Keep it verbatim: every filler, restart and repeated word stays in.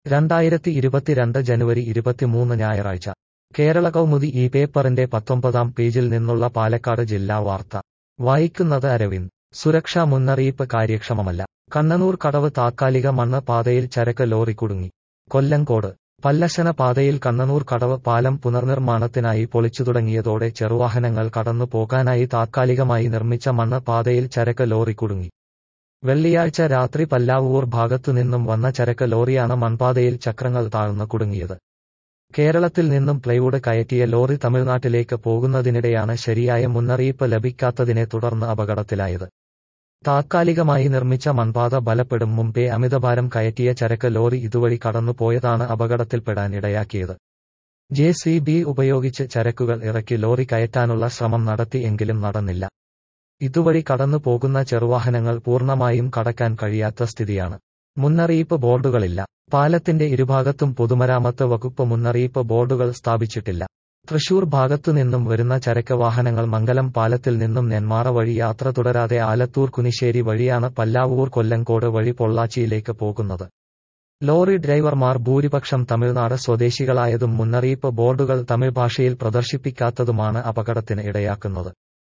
രണ്ടായിരത്തി ഇരുപത്തിരണ്ട് ജനുവരി ഇരുപത്തിമൂന്ന് ഞായറാഴ്ച കേരള കൗമുദി ഈ പേപ്പറിന്റെ പത്തൊമ്പതാം പേജിൽ നിന്നുള്ള പാലക്കാട് ജില്ലാ വാർത്ത വായിക്കുന്നത് അരവിന്ദ്. സുരക്ഷാ മുന്നറിയിപ്പ് കാര്യക്ഷമമല്ല. കണ്ണനൂർ കടവ് താത്കാലിക മണ്ണ് പാതയിൽ ചരക്ക് ലോറി കുടുങ്ങി. കൊല്ലങ്കോട് പല്ലശന പാതയിൽ കണ്ണനൂർ കടവ് പാലം പുനർനിർമ്മാണത്തിനായി പൊളിച്ചുതുടങ്ങിയതോടെ ചെറുവാഹനങ്ങൾ കടന്നു പോകാനായി താത്കാലികമായി നിർമ്മിച്ച മണ്ണ് പാതയിൽ ചരക്ക് ലോറി കുടുങ്ങി. വെള്ളിയാഴ്ച രാത്രി പല്ലാവൂർ ഭാഗത്തുനിന്നും വന്ന ചരക്ക് ലോറിയാണ് മൺപാതയിൽ ചക്രങ്ങൾ താഴ്ന്നു കുടുങ്ങിയത്. കേരളത്തിൽ നിന്നും പ്ലൈവുഡ് കയറ്റിയ ലോറി തമിഴ്നാട്ടിലേക്ക് പോകുന്നതിനിടെയാണ് ശരിയായ മുന്നറിയിപ്പ് ലഭിക്കാത്തതിനെ തുടർന്ന് അപകടത്തിലായത്. താത്കാലികമായി നിർമ്മിച്ച മൺപാത ബലപ്പെടും മുമ്പേ അമിതഭാരം കയറ്റിയ ചരക്ക് ലോറി ഇതുവഴി കടന്നുപോയതാണ് അപകടത്തിൽപ്പെടാൻ ഇടയാക്കിയത്. ജെ സി ബി ഉപയോഗിച്ച് ചരക്കുകൾ ഇറക്കി ലോറി കയറ്റാനുള്ള ശ്രമം നടത്തി എങ്കിലും നടന്നില്ല. ഇതുവഴി കടന്നു പോകുന്ന ചെറുവാഹനങ്ങൾ പൂർണ്ണമായും കടക്കാൻ കഴിയാത്ത സ്ഥിതിയാണ്. മുന്നറിയിപ്പ് ബോർഡുകളില്ല. പാലത്തിന്റെ ഇരുഭാഗത്തും പൊതുമരാമത്ത് വകുപ്പ് മുന്നറിയിപ്പ് ബോർഡുകൾ സ്ഥാപിച്ചിട്ടില്ല. തൃശൂർ ഭാഗത്തുനിന്നും വരുന്ന ചരക്ക് വാഹനങ്ങൾ മംഗലം പാലത്തിൽ നിന്നും നെന്മാറ വഴി യാത്ര തുടരാതെ ആലത്തൂർ കുനിശ്ശേരി വഴിയാണ് പല്ലാവൂർ കൊല്ലങ്കോട് വഴി പൊള്ളാച്ചിയിലേക്ക് പോകുന്നത്. ലോറി ഡ്രൈവർമാർ ഭൂരിപക്ഷം തമിഴ്നാട് സ്വദേശികളായതും മുന്നറിയിപ്പ് ബോർഡുകൾ തമിഴ് ഭാഷയിൽ പ്രദർശിപ്പിക്കാത്തതുമാണ് അപകടത്തിന് ഇടയാക്കുന്നത്.